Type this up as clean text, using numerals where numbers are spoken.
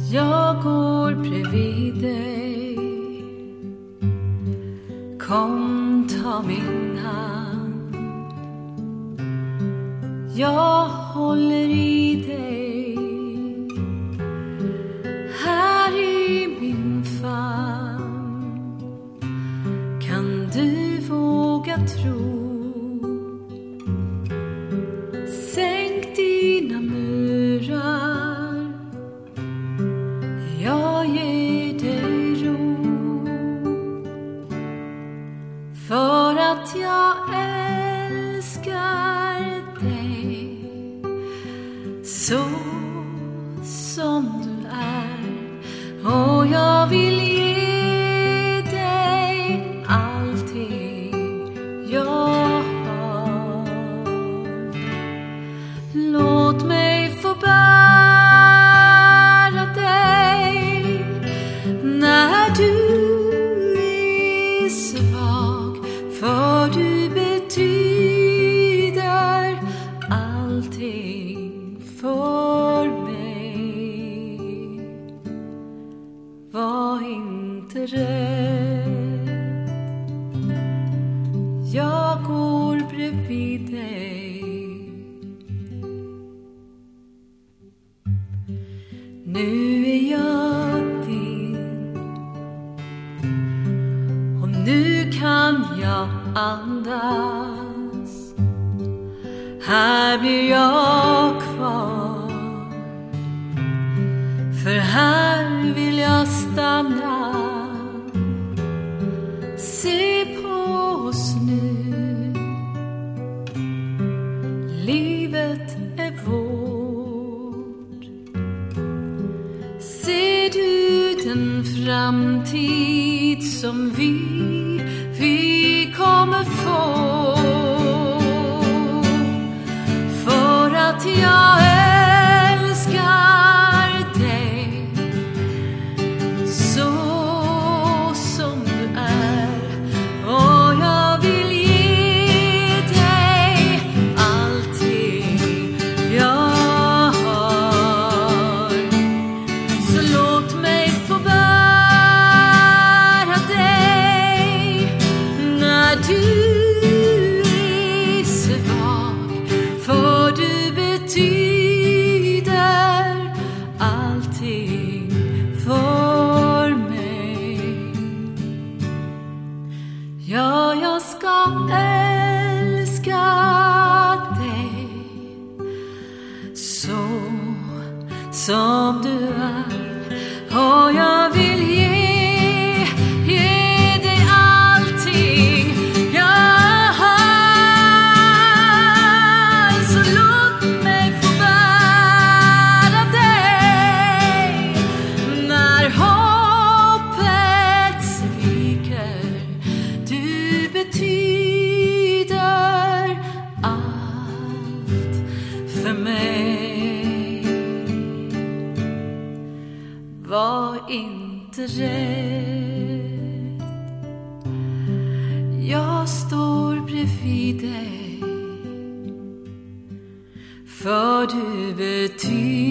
Jag går bredvid dig. Kom, ta min hand. Jag håller i dig. Här i min famn kan du våga tro. Sänk dina murar. Jag ger dig ro. För att jag älskar dig så som du är. Och jag vill ge dig allting jag har. Låt mig få bära dig när du är svag. För du betyder allting för mig. Var inte rädd. Jag går bredvid dig. Nu är jag din. Och nu kan jag andas. Här blir jag kvar. För här vill jag stanna. Se på oss nu. Livet är vårt. Ser du den framtid som vi kommer få? För att jag älskar dig så som du är. Och jag vill ge dig allting jag har. Så låt mig få bära dig när du är svag. För du betyder allting för mig. Ja, jag ska älska dig så som du är. Och jag vill ge dig allting jag har. Så låt mig få bära dig när hoppet sviker. Du betyder allt för mig. Var inte rädd. Jag står bredvid dig. För du betyder